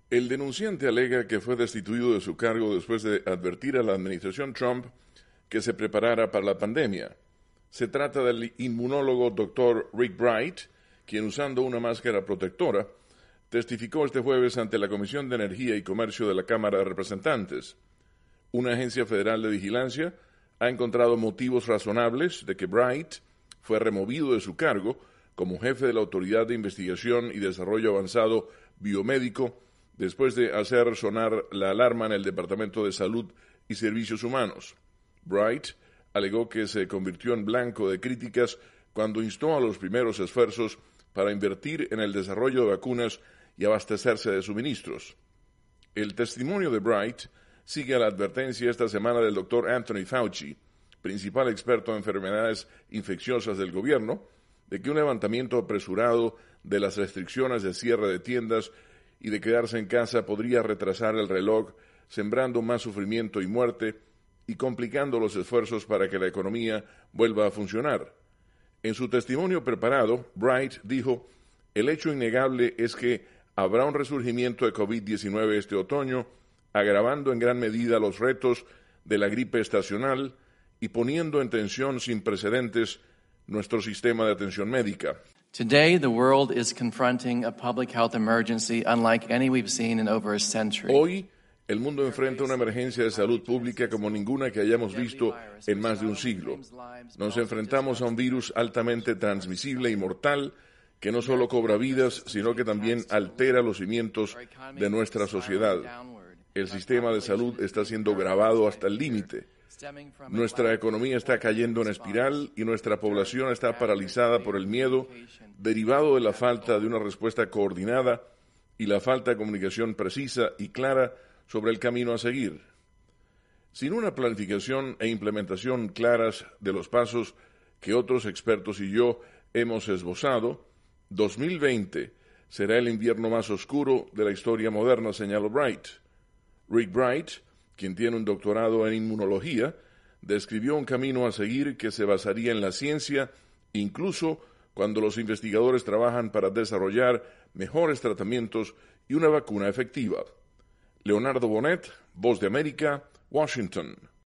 El denunciante alega que fue destituido de su cargo después de advertir a la administración Trump que se preparara para la pandemia. Se trata del inmunólogo Dr. Rick Bright, quien usando una máscara protectora, testificó este jueves ante la Comisión de Energía y Comercio de la Cámara de Representantes. Una agencia federal de vigilancia ha encontrado motivos razonables de que Bright fue removido de su cargo como jefe de la Autoridad de Investigación y Desarrollo Avanzado Biomédico después de hacer sonar la alarma en el Departamento de Salud y Servicios Humanos. Bright alegó que se convirtió en blanco de críticas cuando instó a los primeros esfuerzos para invertir en el desarrollo de vacunas y abastecerse de suministros. El testimonio de Bright sigue a la advertencia esta semana del Dr. Anthony Fauci, principal experto en enfermedades infecciosas del gobierno, de que un levantamiento apresurado de las restricciones de cierre de tiendas y de quedarse en casa podría retrasar el reloj, sembrando más sufrimiento y muerte y complicando los esfuerzos para que la economía vuelva a funcionar. En su testimonio preparado, Bright dijo: "El hecho innegable es que habrá un resurgimiento de COVID-19 este otoño, agravando en gran medida los retos de la gripe estacional y poniendo en tensión sin precedentes nuestro sistema de atención médica." Today, the world is confronting a public health emergency unlike any we've seen in over a century. Hoy, el mundo enfrenta una emergencia de salud pública como ninguna que hayamos visto en más de un siglo. Nos enfrentamos a un virus altamente transmisible y mortal que no solo cobra vidas, sino que también altera los cimientos de nuestra sociedad. El sistema de salud está siendo gravado hasta el límite. Nuestra economía está cayendo en espiral y nuestra población está paralizada por el miedo derivado de la falta de una respuesta coordinada y la falta de comunicación precisa y clara sobre el camino a seguir. Sin una planificación e implementación claras de los pasos que otros expertos y yo hemos esbozado, 2020 será el invierno más oscuro de la historia moderna, señaló Bright. Rick Bright, quien tiene un doctorado en inmunología, describió un camino a seguir que se basaría en la ciencia, incluso cuando los investigadores trabajan para desarrollar mejores tratamientos y una vacuna efectiva. Leonardo Bonet, Voz de América, Washington.